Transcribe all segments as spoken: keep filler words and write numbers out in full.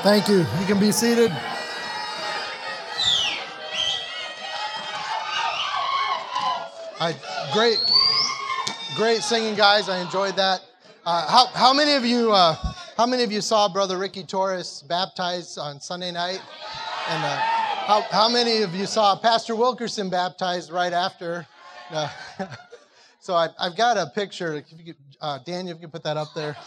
Thank you. You can be seated. I, great, great singing, guys. I enjoyed that. Uh, how, how many of you, uh, how many of you saw Brother Ricky Torres baptized on Sunday night? And uh, how, how many of you saw Pastor Wilkerson baptized right after? Uh, so I, I've got a picture. If you could, uh, Daniel, if you could put that up there.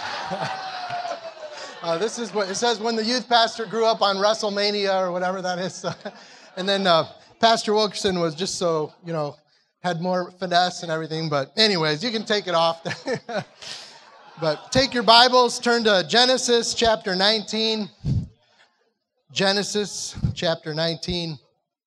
Uh, this is what it says: when the youth pastor grew up on WrestleMania or whatever that is. And then uh, Pastor Wilkerson was just so, you know, had more finesse and everything. But anyways, you can take it off. But take your Bibles, turn to Genesis chapter nineteen. Genesis chapter nineteen.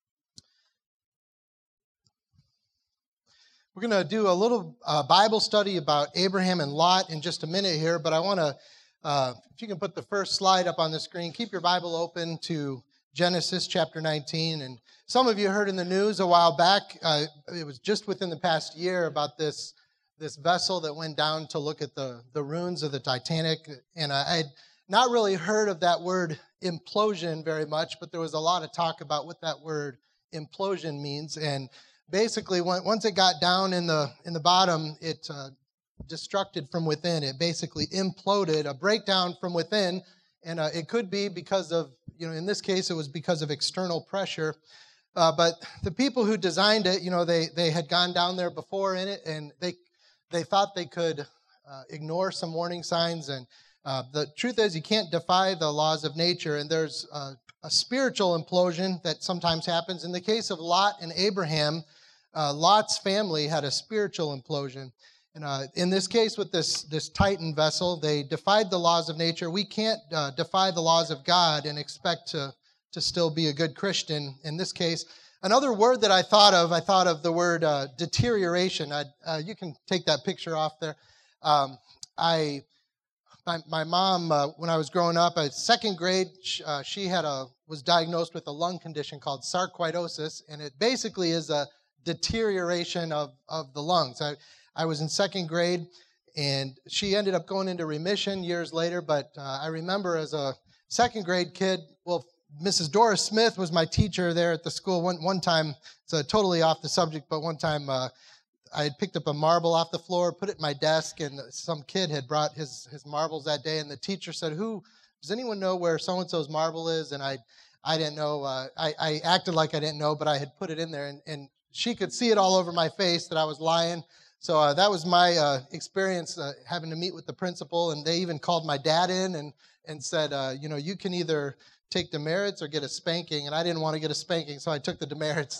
We're going to do a little uh, Bible study about Abraham and Lot in just a minute here, but I want to Uh, if you can put the first slide up on the screen, keep your Bible open to Genesis chapter nineteen. And some of you heard in the news a while back, uh, it was just within the past year, about this this vessel that went down to look at the, the ruins of the Titanic. And I had not really heard of that word implosion very much, but there was a lot of talk about what that word implosion means. And basically, once it got down in the in the bottom, it uh, destructed from within. It basically imploded, a breakdown from within, and uh, it could be because of, you know, in this case, it was because of external pressure. Uh, but the people who designed it, you know, they they had gone down there before in it, and they they thought they could uh, ignore some warning signs. And uh, the truth is, you can't defy the laws of nature, and there's uh, a spiritual implosion that sometimes happens. In the case of Lot and Abraham, uh, Lot's family had a spiritual implosion. And uh, in this case, with this this Titan vessel, they defied the laws of nature. We can't uh, defy the laws of God and expect to, to still be a good Christian in this case. Another word that I thought of, I thought of the word uh, deterioration. I, uh, you can take that picture off there. Um, I, my, my mom, uh, when I was growing up, in second grade, uh, she had a was diagnosed with a lung condition called sarcoidosis, and it basically is a deterioration of, of the lungs. I, I was in second grade, and she ended up going into remission years later, but uh, I remember as a second grade kid, well, Missus Doris Smith was my teacher there at the school. One one time, it's uh, totally off the subject, but one time uh, I had picked up a marble off the floor, put it in my desk, and some kid had brought his, his marbles that day, and the teacher said, "Who, does anyone know where so-and-so's marble is?" And I I didn't know. Uh, I, I acted like I didn't know, but I had put it in there, and, and she could see it all over my face that I was lying. So uh, that was my uh, experience uh, having to meet with the principal, and they even called my dad in and and said, uh, you know, you can either take demerits or get a spanking, and I didn't want to get a spanking, so I took the demerits.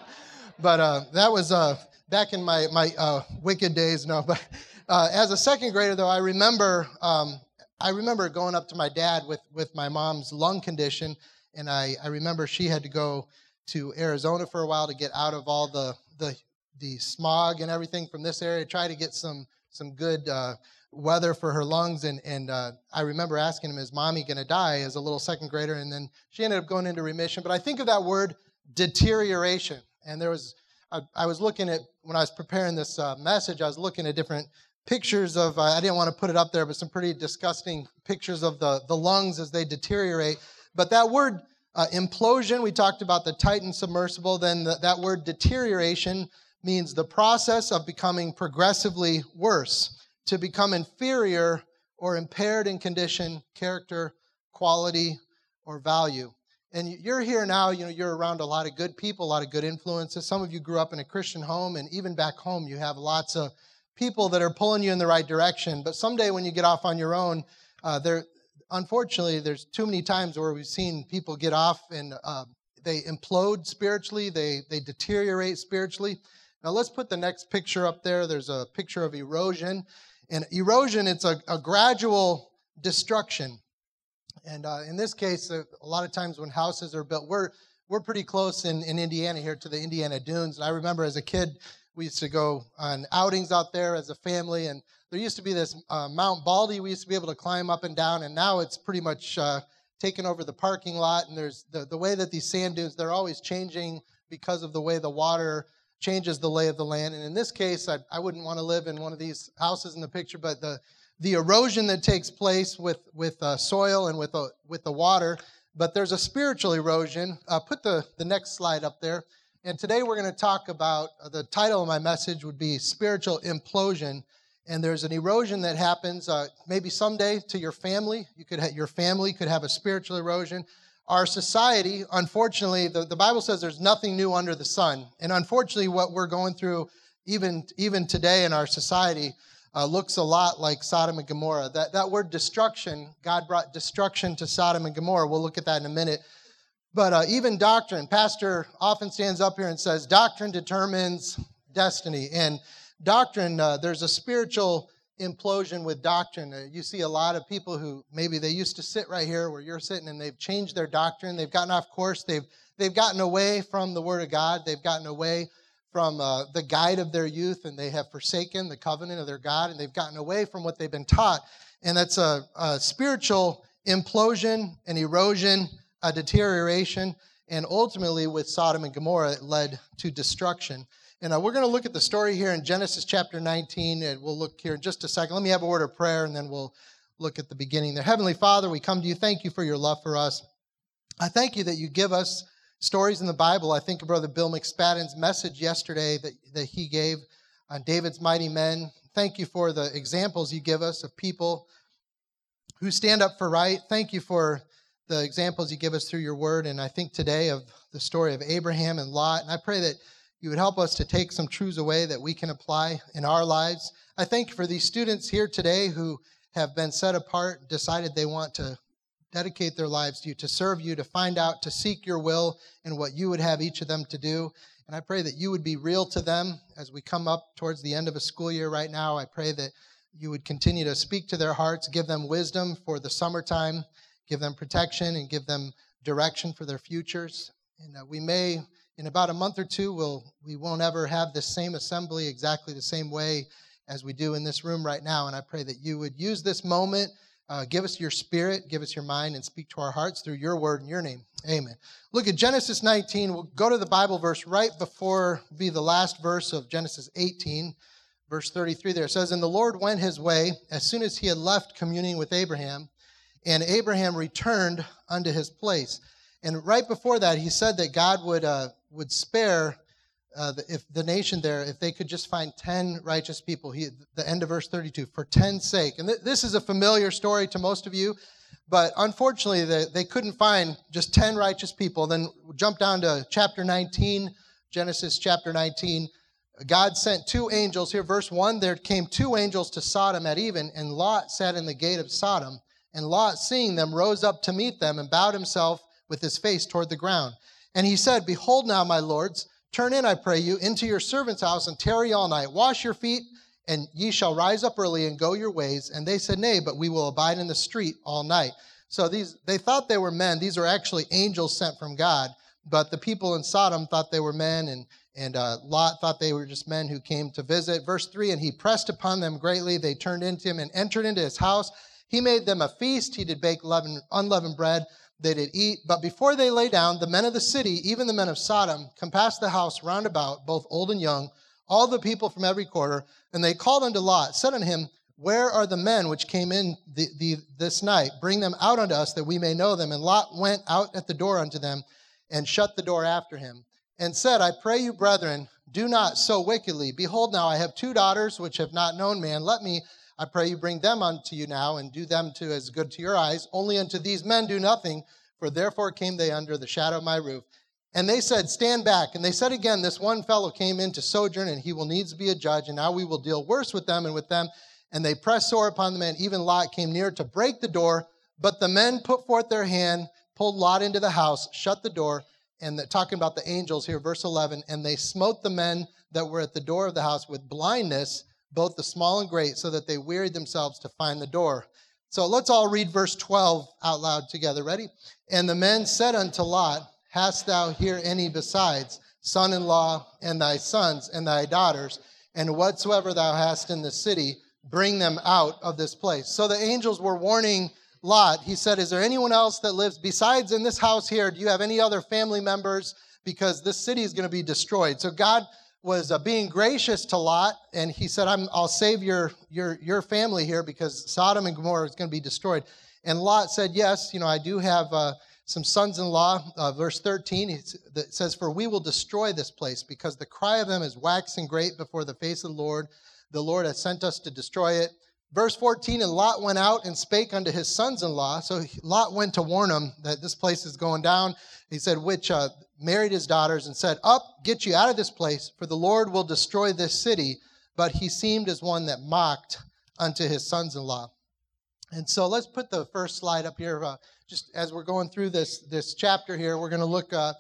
But uh, that was uh, back in my my uh, wicked days. No, but uh, as a second grader, though, I remember um, I remember going up to my dad with with my mom's lung condition, and I I remember she had to go to Arizona for a while to get out of all the the the smog and everything from this area, try to get some some good uh, weather for her lungs. And and uh, I remember asking him, "Is Mommy going to die?" as a little second grader. And then she ended up going into remission. But I think of that word deterioration. And there was, I, I was looking at, when I was preparing this uh, message, I was looking at different pictures of, uh, I didn't want to put it up there, but some pretty disgusting pictures of the, the lungs as they deteriorate. But that word uh, implosion, we talked about the Titan submersible, then the, that word deterioration means the process of becoming progressively worse, to become inferior or impaired in condition, character, quality, or value. And you're here now, you know, you're around a lot of good people, a lot of good influences. Some of you grew up in a Christian home, and even back home you have lots of people that are pulling you in the right direction. But someday when you get off on your own, uh, there, unfortunately, there's too many times where we've seen people get off and uh, they implode spiritually, they they deteriorate spiritually. Now let's put the next picture up there. There's a picture of erosion. And erosion, it's a, a gradual destruction. And uh, in this case, uh, a lot of times when houses are built, we're we're pretty close in, in Indiana here to the Indiana Dunes. And I remember as a kid, we used to go on outings out there as a family. And there used to be this uh, Mount Baldy we used to be able to climb up and down. And now it's pretty much uh, taken over the parking lot. And there's the, the way that these sand dunes, they're always changing because of the way the water changes the lay of the land. And in this case, I, I wouldn't want to live in one of these houses in the picture, but the the erosion that takes place with, with uh, soil and with, uh, with the water, but there's a spiritual erosion. Uh, put the, the next slide up there. And today we're going to talk about, uh, the title of my message would be Spiritual Implosion. And there's an erosion that happens uh, maybe someday to your family. You could ha- your family could have a spiritual erosion. Our society, unfortunately, the, the Bible says there's nothing new under the sun. And unfortunately, what we're going through even, even today in our society uh, looks a lot like Sodom and Gomorrah. That, that word destruction, God brought destruction to Sodom and Gomorrah. We'll look at that in a minute. But uh, even doctrine, pastor often stands up here and says, doctrine determines destiny. And doctrine, uh, there's a spiritual implosion with doctrine. Uh, you see a lot of people who maybe they used to sit right here where you're sitting and they've changed their doctrine. They've gotten off course. They've they've gotten away from the Word of God. They've gotten away from uh, the guide of their youth, and they have forsaken the covenant of their God, and they've gotten away from what they've been taught. And that's a, a spiritual implosion, an erosion, a deterioration, and ultimately with Sodom and Gomorrah, it led to destruction. And uh, we're going to look at the story here in Genesis chapter nineteen, and we'll look here in just a second. Let me have a word of prayer, and then we'll look at the beginning there. Heavenly Father, we come to you. Thank you for your love for us. I thank you that you give us stories in the Bible. I think of Brother Bill McSpadden's message yesterday that, that he gave on David's mighty men. Thank you for the examples you give us of people who stand up for right. Thank you for the examples you give us through your word. And I think today of the story of Abraham and Lot. And I pray that you would help us to take some truths away that we can apply in our lives. I thank you for these students here today who have been set apart, decided they want to dedicate their lives to you, to serve you, to find out, to seek your will and what you would have each of them to do. And I pray that you would be real to them as we come up towards the end of a school year right now. I pray that you would continue to speak to their hearts, give them wisdom for the summertime, give them protection, and give them direction for their futures. And uh, we may... In about a month or two, we'll, we won't ever have this same assembly exactly the same way as we do in this room right now. And I pray that you would use this moment, uh, give us your spirit, give us your mind, and speak to our hearts through your word in your name. Amen. Look at Genesis nineteen. We'll go to the Bible verse right before, be the last verse of Genesis eighteen, verse thirty-three there. It says, "And the Lord went his way as soon as he had left communing with Abraham, and Abraham returned unto his place." And right before that, he said that God would uh, would spare uh, the, if the nation there if they could just find ten righteous people. He, the end of verse thirty-two, for ten's sake. And th- this is a familiar story to most of you, but unfortunately they, they couldn't find just ten righteous people. Then jump down to chapter nineteen, Genesis chapter nineteen. God sent two angels here. Verse one, there came two angels to Sodom at even, and Lot sat in the gate of Sodom. And Lot, seeing them, rose up to meet them and bowed himself with his face toward the ground. And he said, "Behold now, my lords, turn in, I pray you, into your servant's house and tarry all night. Wash your feet, and ye shall rise up early and go your ways." And they said, "Nay, but we will abide in the street all night." So these they thought they were men. These are actually angels sent from God. But the people in Sodom thought they were men, and, and uh, Lot thought they were just men who came to visit. Verse three, "And he pressed upon them greatly. They turned into him and entered into his house. He made them a feast. He did bake leaven, unleavened bread. They did eat, but before they lay down, the men of the city, even the men of Sodom, compassed the house round about, both old and young, all the people from every quarter. And they called unto Lot, said unto him, Where are the men which came in the, the, this night? Bring them out unto us, that we may know them. And Lot went out at the door unto them, and shut the door after him, and said, I pray you, brethren, do not so wickedly. Behold, now I have two daughters which have not known man. Let me, I pray you, bring them unto you now, and do them to as good to your eyes. Only unto these men do nothing, for therefore came they under the shadow of my roof. And they said, Stand back. And they said again, This one fellow came in to sojourn, and he will needs be a judge, and now we will deal worse with them and with them. And they pressed sore upon the men. Even Lot came near to break the door, but the men put forth their hand, pulled Lot into the house, shut the door. And the, talking about the angels here, verse eleven, and they smote the men that were at the door of the house with blindness, both the small and great, so that they wearied themselves to find the door. So let's all read verse twelve out loud together. Ready? And the men said unto Lot, Hast thou here any besides, son-in-law, and thy sons, and thy daughters, and whatsoever thou hast in the city, bring them out of this place. So the angels were warning Lot. He said, Is there anyone else that lives besides in this house here? Do you have any other family members? Because this city is going to be destroyed. So God was uh, being gracious to Lot, and he said, I'm, I'll save your, your, your family here because Sodom and Gomorrah is going to be destroyed. And Lot said, yes, you know, I do have uh, some sons-in-law. Uh, verse thirteen, it says, for we will destroy this place because the cry of them is waxing great before the face of the Lord. The Lord has sent us to destroy it. Verse fourteen, and Lot went out and spake unto his sons-in-law. So Lot went to warn them that this place is going down. He said, which uh, married his daughters and said, up, get you out of this place, for the Lord will destroy this city. But he seemed as one that mocked unto his sons-in-law. And so let's put the first slide up here. Uh, just as we're going through this, this chapter here, we're going to look uh,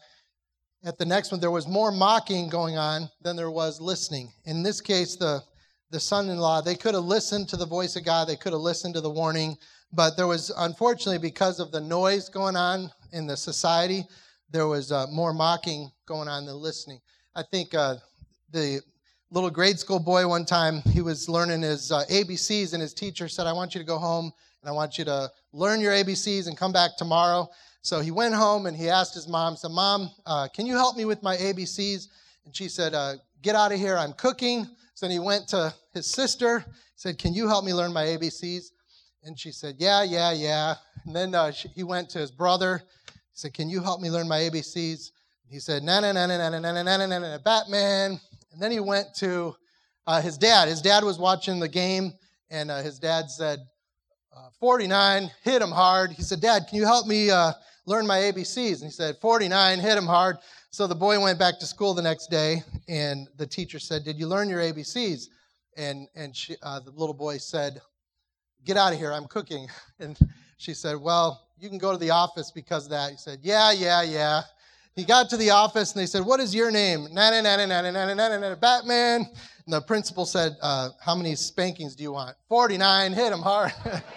at the next one. There was more mocking going on than there was listening. In this case, the, the son-in-law, they could have listened to the voice of God. They could have listened to the warning. But there was, unfortunately, because of the noise going on in the society, there was uh, more mocking going on than listening. I think uh, the little grade school boy one time, he was learning his uh, A B Cs, and his teacher said, I want you to go home, and I want you to learn your A B Cs and come back tomorrow. So he went home, and he asked his mom, said, Mom, uh, can you help me with my A B Cs? And she said, uh, get out of here, I'm cooking. So then he went to his sister, said, can you help me learn my A B Cs? And she said, yeah, yeah, yeah. And then uh, she, he went to his brother. He said, can you help me learn my A B Cs? He said, na na na na na na na na na na Batman. And then he went to uh, his dad. His dad was watching the game, and uh, his dad said, uh, forty-nine, hit him hard. He said, Dad, can you help me uh, learn my A B Cs? And he said, forty-nine, hit him hard. So the boy went back to school the next day, and the teacher said, did you learn your A B Cs? And, and she, uh, the little boy said, get out of here, I'm cooking. And she said, well, you can go to the office because of that. He said, yeah, yeah, yeah. He got to the office, and they said, what is your name? Na na na na na na na na na Batman. And the principal said, uh, how many spankings do you want? forty-nine, hit him hard.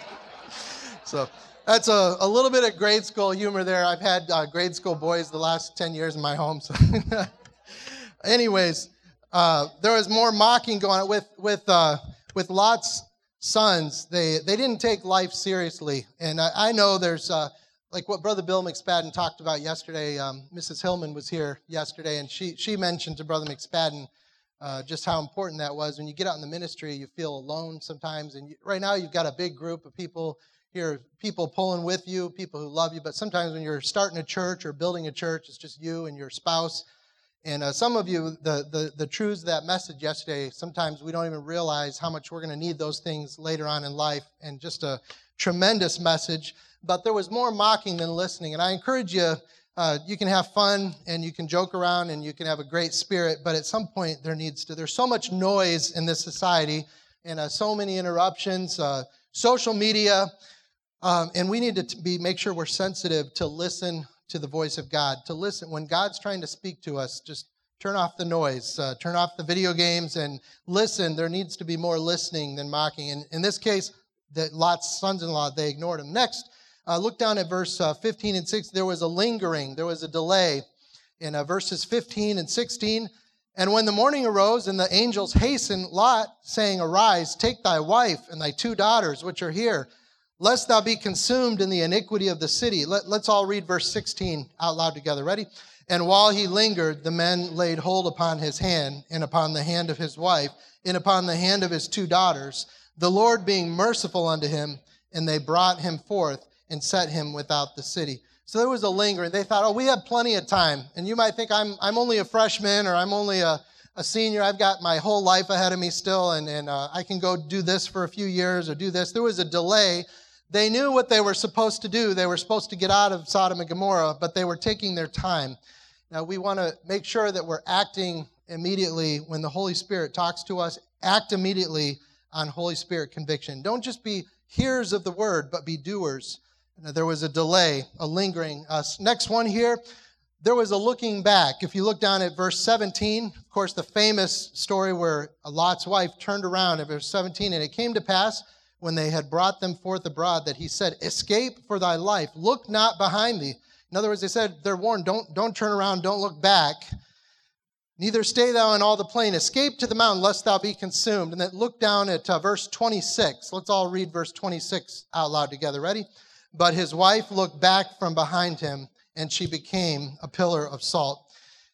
So that's a, a little bit of grade school humor there. I've had uh, grade school boys the last ten years in my home. So anyways, uh, there was more mocking going on with, with, uh, with Lot's sons. They, they didn't take life seriously. And I, I know there's... Uh, Like what Brother Bill McSpadden talked about yesterday. Um, Missus Hillman was here yesterday, and she she mentioned to Brother McSpadden uh, just how important that was. When you get out in the ministry, you feel alone sometimes. And you, right now, you've got a big group of people here, people pulling with you, people who love you. But sometimes when you're starting a church or building a church, it's just you and your spouse. And uh, some of you, the, the the truths of that message yesterday, sometimes we don't even realize how much we're going to need those things later on in life. And just a tremendous message. But there was more mocking than listening. And I encourage you, uh, you can have fun and you can joke around and you can have a great spirit, but at some point there needs to, there's so much noise in this society and uh, so many interruptions, uh, social media, um, and we need to be make sure we're sensitive to listen to the voice of God, to listen. When God's trying to speak to us, just turn off the noise, uh, turn off the video games and listen. There needs to be more listening than mocking. And in this case, the Lot's sons-in-law, they ignored him. Next, Uh, look down at verse uh, fifteen and sixteen. There was a lingering. There was a delay in uh, verses fifteen and sixteen. And when the morning arose and the angels hastened Lot, saying, arise, take thy wife and thy two daughters, which are here, lest thou be consumed in the iniquity of the city. Let, let's all read verse sixteen out loud together. Ready? And while he lingered, the men laid hold upon his hand and upon the hand of his wife and upon the hand of his two daughters, the Lord being merciful unto him, and they brought him forth and set him without the city. So there was a lingering. They thought, oh, we have plenty of time. And you might think I'm I'm only a freshman or I'm only a, a senior. I've got my whole life ahead of me still, and, and uh, I can go do this for a few years or do this. There was a delay. They knew what they were supposed to do. They were supposed to get out of Sodom and Gomorrah, but they were taking their time. Now, we want to make sure that we're acting immediately when the Holy Spirit talks to us. Act immediately on Holy Spirit conviction. Don't just be hearers of the word, but be doers. There was a delay, a lingering. Uh, next one here, there was a looking back. If you look down at verse seventeen, of course, the famous story where Lot's wife turned around at verse seventeen, and it came to pass when they had brought them forth abroad that he said, escape for thy life, look not behind thee. In other words, they said, they're warned, don't, don't turn around, don't look back. Neither stay thou in all the plain. Escape to the mountain, lest thou be consumed. And then look down at uh, verse twenty-six. Let's all read verse twenty-six out loud together. Ready? But his wife looked back from behind him, and she became a pillar of salt.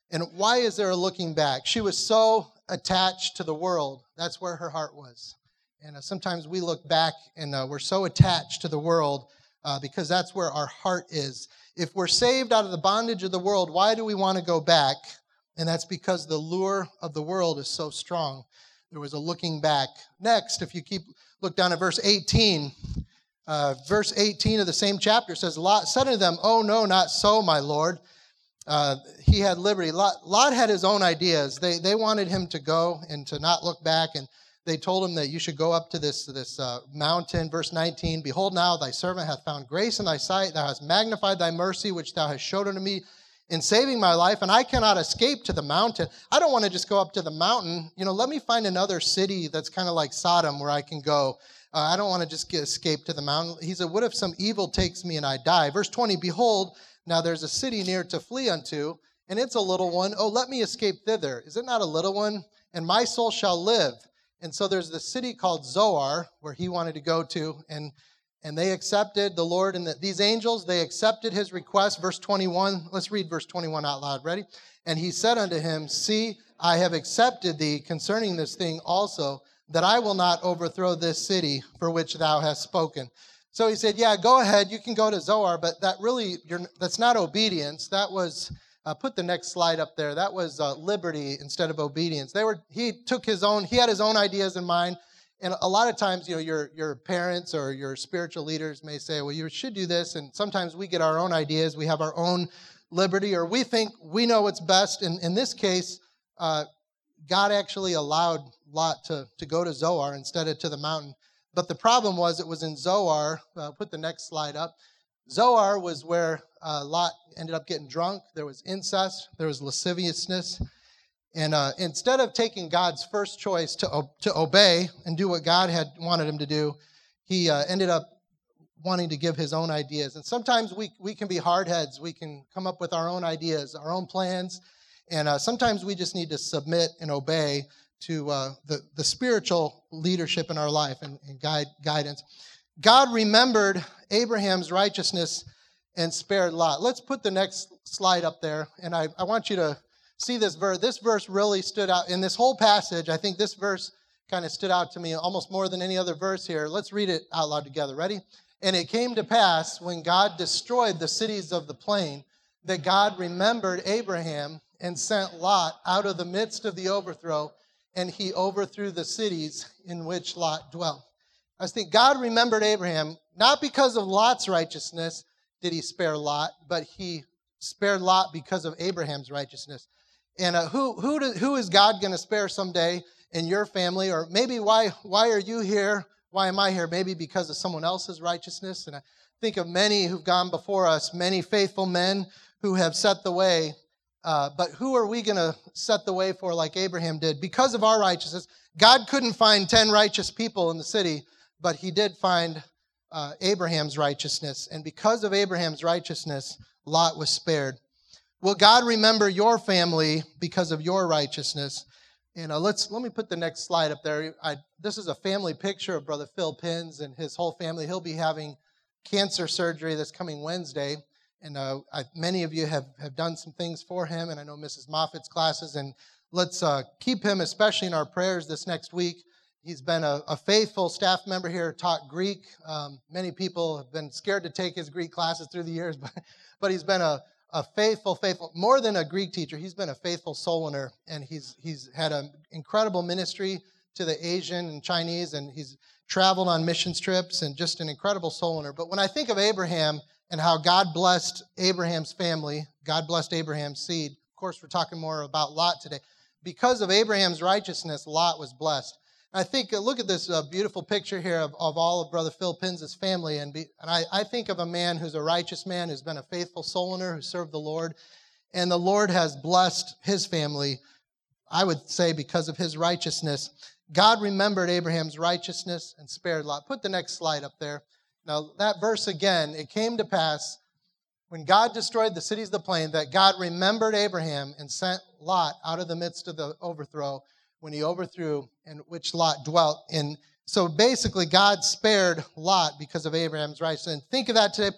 And why is there a looking back? She was so attached to the world. That's where her heart was. And uh, sometimes we look back and uh, we're so attached to the world uh, because that's where our heart is. If we're saved out of the bondage of the world, why do we want to go back? And that's because the lure of the world is so strong. There was a looking back. Next, if you keep look down at verse eighteen, uh, verse eighteen of the same chapter says, Lot said unto them, "Oh no, not so, my Lord." Uh, he had liberty. Lot, Lot had his own ideas. They they wanted him to go and to not look back, and they told him that you should go up to this, this uh, mountain. Verse nineteen, "Behold now, thy servant hath found grace in thy sight. Thou hast magnified thy mercy, which thou hast showed unto me in saving my life, and I cannot escape to the mountain." I don't want to just go up to the mountain. You know, let me find another city that's kind of like Sodom where I can go. Uh, I don't want to just get escape to the mountain. He said, "What if some evil takes me and I die?" Verse twenty, "Behold, now there's a city near to flee unto, and it's a little one. Oh, let me escape thither. Is it not a little one? And my soul shall live." And so there's the city called Zoar where he wanted to go to, and and they accepted the Lord, and the, these angels, they accepted his request. Verse twenty-one, let's read verse twenty-one out loud. Ready? "And he said unto him, See, I have accepted thee concerning this thing also, that I will not overthrow this city for which thou hast spoken." So he said, yeah, go ahead, you can go to Zoar, but that really, you're, that's not obedience. That was, uh, put the next slide up there, that was uh, liberty instead of obedience. They were, he took his own, he had his own ideas in mind. And a lot of times, you know, your your parents or your spiritual leaders may say, well, you should do this. And sometimes we get our own ideas. We have our own liberty, or we think we know what's best. And in this case, uh, God actually allowed Lot to, to go to Zoar instead of to the mountain. But the problem was it was in Zoar. Uh, put the next slide up. Zoar was where uh, Lot ended up getting drunk. There was incest. There was lasciviousness. And uh, instead of taking God's first choice to, to obey and do what God had wanted him to do, he uh, ended up wanting to give his own ideas. And sometimes we, we can be hard heads. We can come up with our own ideas, our own plans. And uh, sometimes we just need to submit and obey to uh, the, the spiritual leadership in our life and, and guide, guidance. God remembered Abraham's righteousness and spared Lot. Let's put the next slide up there. And I, I want you to see this verse. This verse really stood out. In this whole passage, I think this verse kind of stood out to me almost more than any other verse here. Let's read it out loud together. Ready? "And it came to pass, when God destroyed the cities of the plain, that God remembered Abraham and sent Lot out of the midst of the overthrow, and he overthrew the cities in which Lot dwelt." I think God remembered Abraham, not because of Lot's righteousness did he spare Lot, but he spared Lot because of Abraham's righteousness. And uh, who who do, who is God going to spare someday in your family? Or maybe why why are you here? Why am I here? Maybe because of someone else's righteousness. And I think of many who've gone before us, many faithful men who have set the way. Uh, but who are we going to set the way for like Abraham did? Because of our righteousness, God couldn't find ten righteous people in the city, but he did find uh, Abraham's righteousness. And because of Abraham's righteousness, Lot was spared. Will God remember your family because of your righteousness? And uh, let's let me put the next slide up there. I, this is a family picture of Brother Phil Pins and his whole family. He'll be having cancer surgery this coming Wednesday. And uh, I, many of you have, have done some things for him, and I know Missus Moffitt's classes. And let's uh, keep him, especially in our prayers this next week. He's been a, a faithful staff member here, taught Greek. Um, many people have been scared to take his Greek classes through the years, but, but he's been a, a faithful, faithful, more than a Greek teacher, he's been a faithful soul winner, and he's he's had an incredible ministry to the Asian and Chinese, and he's traveled on missions trips, and just an incredible soul winner. But when I think of Abraham and how God blessed Abraham's family, God blessed Abraham's seed. Of course, we're talking more about Lot today. Because of Abraham's righteousness, Lot was blessed. I think, uh, look at this uh, beautiful picture here of, of all of Brother Phil Pins' family. And, be, and I, I think of a man who's a righteous man, who's been a faithful soul winner, who served the Lord. And the Lord has blessed his family, I would say, because of his righteousness. God remembered Abraham's righteousness and spared Lot. Put the next slide up there. Now, that verse again, it came to pass when God destroyed the cities of the plain that God remembered Abraham and sent Lot out of the midst of the overthrow, when he overthrew and which Lot dwelt in. So basically, God spared Lot because of Abraham's righteousness. And think of that today. Put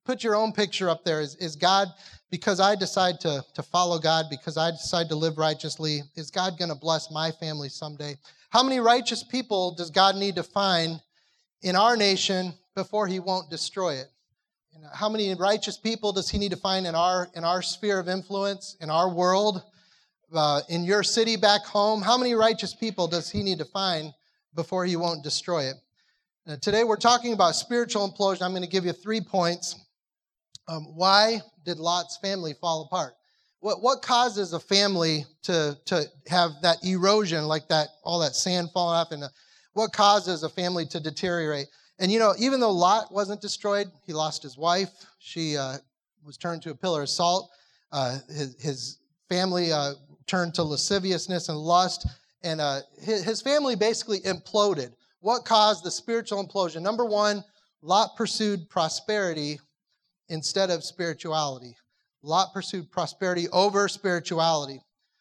put your own picture up there. Is, is God, because I decide to, to follow God, because I decide to live righteously, is God going to bless my family someday? How many righteous people does God need to find in our nation before he won't destroy it? And how many righteous people does he need to find in our, in our sphere of influence, in our world, uh, in your city back home? How many righteous people does he need to find before he won't destroy it? Now, today we're talking about spiritual implosion. I'm going to give you three points. Um, why did Lot's family fall apart? What what causes a family to, to have that erosion, like that, all that sand falling off? And uh, what causes a family to deteriorate? And you know, even though Lot wasn't destroyed, he lost his wife. She uh, was turned to a pillar of salt. Uh, his, his family uh, turned to lasciviousness and lust. And uh, his, his family basically imploded. What caused the spiritual implosion? Number one, Lot pursued prosperity instead of spirituality. Lot pursued prosperity over spirituality.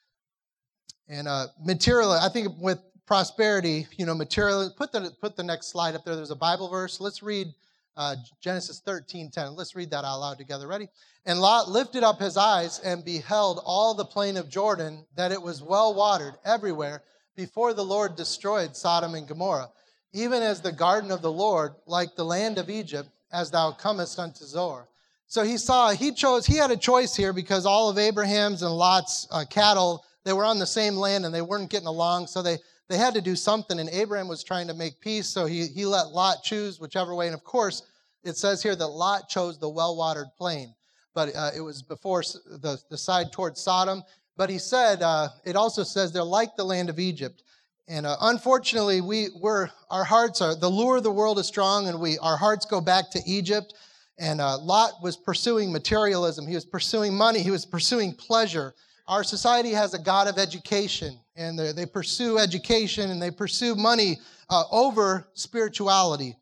And uh, material, I think with prosperity, you know, material, put the, put the next slide up there. There's a Bible verse. Let's read uh, Genesis thirteen ten. Let's read that out loud together. Ready? And Lot lifted up his eyes and beheld all the plain of Jordan, that it was well watered everywhere, before the Lord destroyed Sodom and Gomorrah, even as the garden of the Lord, like the land of Egypt, as thou comest unto Zoar. So he saw, he chose, he had a choice here because all of Abraham's and Lot's uh, cattle, they were on the same land and they weren't getting along, so they, they had to do something, and Abraham was trying to make peace, so he, he let Lot choose whichever way. And of course, it says here that Lot chose the well-watered plain, but uh, it was before the, the side towards Sodom. But he said, uh, it also says they're like the land of Egypt. And uh, unfortunately, we, we're, our hearts are, the lure of the world is strong, and we our hearts go back to Egypt. And uh, Lot was pursuing materialism. He was pursuing money. He was pursuing pleasure. Our society has a God of education, and they, they pursue education, and they pursue money uh, over spirituality.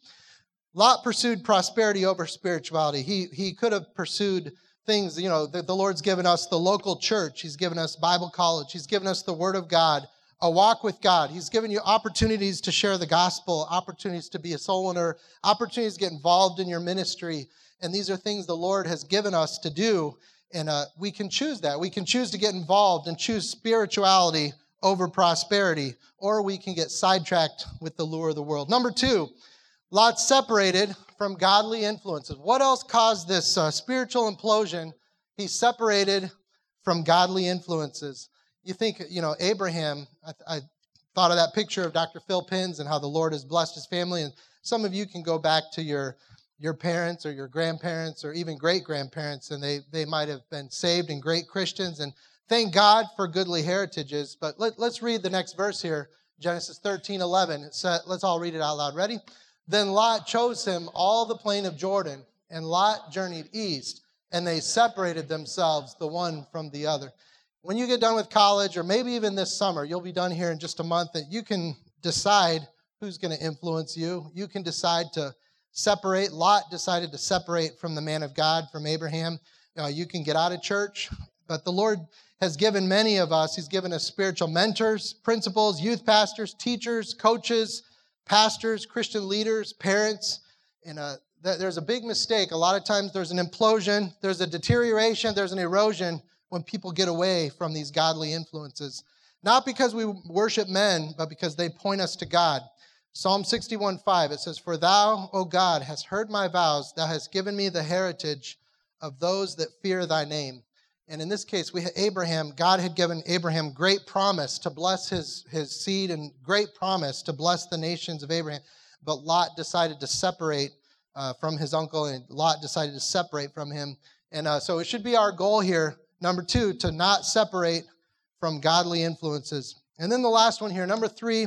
Lot pursued prosperity over spirituality. He, he could have pursued things, you know, the, the Lord's given us the local church. He's given us Bible college. He's given us the Word of God, a walk with God. He's given you opportunities to share the gospel, opportunities to be a soul winner, opportunities to get involved in your ministry. And these are things the Lord has given us to do. And uh, we can choose that. We can choose to get involved and choose spirituality over prosperity, or we can get sidetracked with the lure of the world. Number two, Lot separated from godly influences. What else caused this uh, spiritual implosion? He separated from godly influences. You think, you know, Abraham, I, I thought of that picture of Doctor Phil Pins and how the Lord has blessed his family. And some of you can go back to your, your parents or your grandparents or even great-grandparents, and they, they might have been saved and great Christians. And thank God for goodly heritages. But let, let's read the next verse here, Genesis thirteen eleven. It said, let's all read it out loud. Ready? Then Lot chose him all the plain of Jordan, and Lot journeyed east, and they separated themselves the one from the other. When you get done with college, or maybe even this summer, you'll be done here in just a month, that you can decide who's going to influence you. You can decide to separate. Lot decided to separate from the man of God, from Abraham. Uh, you can get out of church, but the Lord has given many of us, he's given us spiritual mentors, principals, youth pastors, teachers, coaches, pastors, Christian leaders, parents. And uh, th- there's a big mistake. A lot of times there's an implosion, there's a deterioration, there's an erosion when people get away from these godly influences. Not because we worship men, but because they point us to God. Psalm sixty-one five, it says, For thou, O God, hast heard my vows. Thou hast given me the heritage of those that fear thy name. And in this case, we had Abraham. God had given Abraham great promise to bless his, his seed and great promise to bless the nations of Abraham. But Lot decided to separate uh, from his uncle, and Lot decided to separate from him. And uh, so it should be our goal here, number two, to not separate from godly influences. And then the last one here, number three,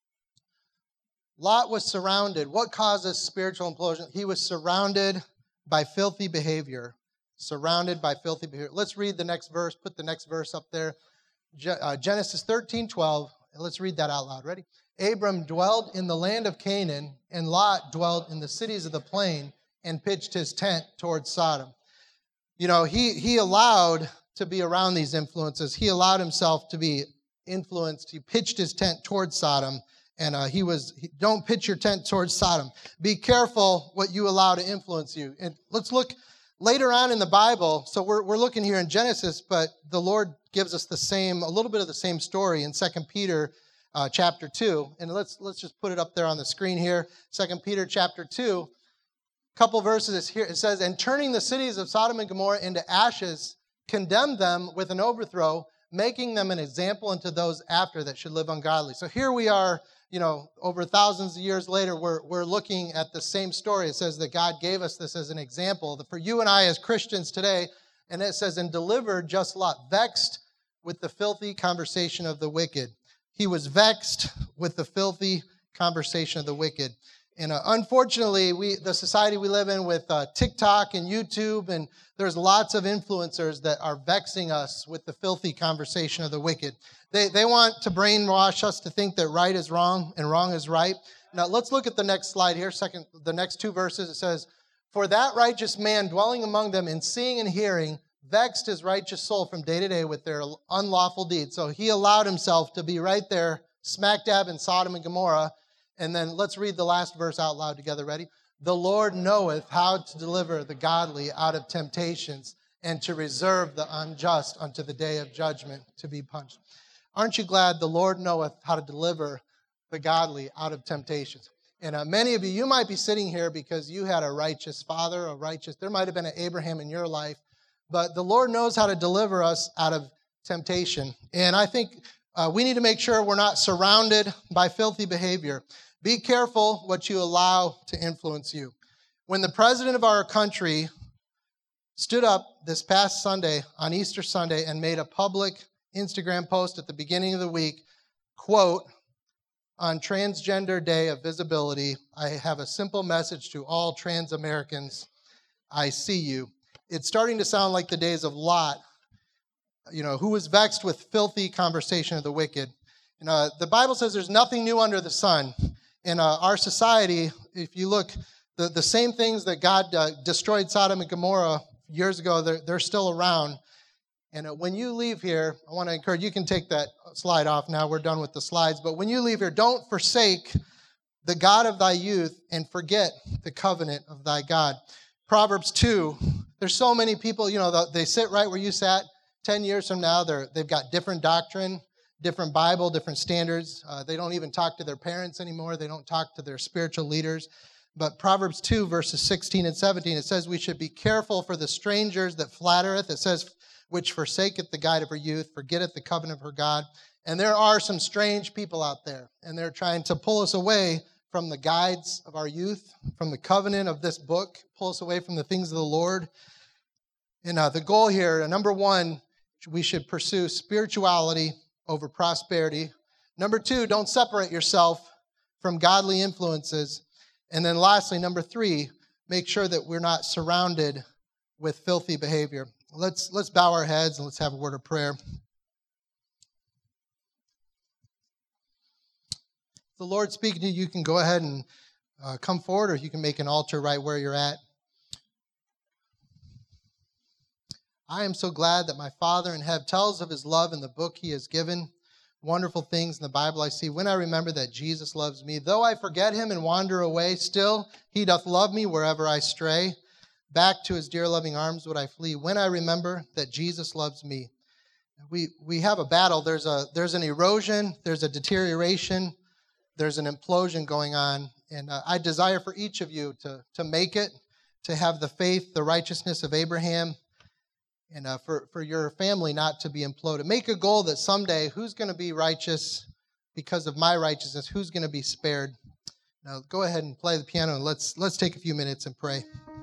Lot was surrounded. What causes spiritual implosion? He was surrounded by filthy behavior. Surrounded by filthy behavior. Let's read the next verse. Put the next verse up there. Je- uh, Genesis thirteen twelve. Let's read that out loud. Ready? Abram dwelled in the land of Canaan, and Lot dwelled in the cities of the plain and pitched his tent towards Sodom. You know, he, he allowed to be around these influences. He allowed himself to be influenced. He pitched his tent towards Sodom. And uh, he was, he, don't pitch your tent towards Sodom. Be careful what you allow to influence you. And let's look later on in the Bible, so we're, we're looking here in Genesis, but the Lord gives us the same, a little bit of the same story in Second Peter uh, chapter two. And let's let's just put it up there on the screen here. Second Peter chapter two, a couple verses here. It says, and turning the cities of Sodom and Gomorrah into ashes, condemned them with an overthrow, making them an example unto those after that should live ungodly. So here we are, you know, over thousands of years later, we're, we're looking at the same story. It says that God gave us this as an example for you and I as Christians today. And it says, and delivered just Lot, vexed with the filthy conversation of the wicked. He was vexed with the filthy conversation of the wicked. And uh, unfortunately, we the society we live in with uh, TikTok and YouTube, and there's lots of influencers that are vexing us with the filthy conversation of the wicked. They they want to brainwash us to think that right is wrong and wrong is right. Now let's look at the next slide here. Second, the next two verses. It says, "For that righteous man dwelling among them in seeing and hearing vexed his righteous soul from day to day with their unlawful deeds." So he allowed himself to be right there, smack dab in Sodom and Gomorrah. And then let's read the last verse out loud together. Ready? The Lord knoweth how to deliver the godly out of temptations and to reserve the unjust unto the day of judgment to be punished. Aren't you glad the Lord knoweth how to deliver the godly out of temptations? And uh, many of you, you might be sitting here because you had a righteous father, a righteous, there might have been an Abraham in your life, but the Lord knows how to deliver us out of temptation. And I think uh, we need to make sure we're not surrounded by filthy behavior. Be careful what you allow to influence you. When the president of our country stood up this past Sunday, on Easter Sunday, and made a public Instagram post at the beginning of the week, quote, on Transgender Day of Visibility, I have a simple message to all trans Americans. I see you. It's starting to sound like the days of Lot, you know, who was vexed with filthy conversation of the wicked. You know, the Bible says there's nothing new under the sun. In uh, our society, if you look, the, the same things that God uh, destroyed Sodom and Gomorrah years ago, they're, they're still around. And uh, when you leave here, I want to encourage, you can take that slide off now, we're done with the slides, but when you leave here, don't forsake the God of thy youth and forget the covenant of thy God. Proverbs two, there's so many people, you know, they sit right where you sat. Ten years from now, they're, they've got different doctrine, different Bible, different standards. Uh, they don't even talk to their parents anymore. They don't talk to their spiritual leaders. But Proverbs two, verses sixteen and seventeen, it says we should be careful for the strangers that flattereth. It says, which forsaketh the guide of her youth, forgetteth the covenant of her God. And there are some strange people out there, and they're trying to pull us away from the guides of our youth, from the covenant of this book, pull us away from the things of the Lord. And uh, the goal here, uh, number one, we should pursue spirituality over prosperity. Number two, don't separate yourself from godly influences. And then lastly, number three, make sure that we're not surrounded with filthy behavior. Let's, let's bow our heads and let's have a word of prayer. If the Lord's speaking to you, you can go ahead and uh, come forward, or you can make an altar right where you're at. I am so glad that my Father in heaven tells of his love in the book he has given. Wonderful things in the Bible I see. When I remember that Jesus loves me, though I forget him and wander away, still he doth love me wherever I stray. Back to his dear loving arms would I flee. When I remember that Jesus loves me. We we have a battle. There's a there's an erosion. There's a deterioration. There's an implosion going on. And uh, I desire for each of you to, to make it, to have the faith, the righteousness of Abraham, and uh, for, for your family not to be imploded. Make a goal that someday, who's going to be righteous because of my righteousness? Who's going to be spared? Now, go ahead and play the piano, and let's let's take a few minutes and pray.